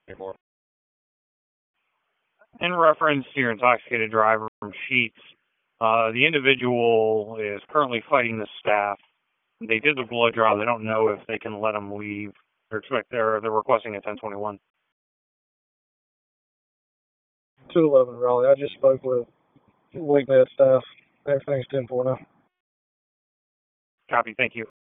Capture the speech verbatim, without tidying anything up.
In reference to your intoxicated driver from Sheets, uh, the individual is currently fighting the staff. They did the blood draw. They don't know if they can let him leave. They're expect they're they're requesting a ten twenty-one. two eleven Raleigh. I just spoke with Lake Med staff. Everything's ten four now. Copy. Thank you.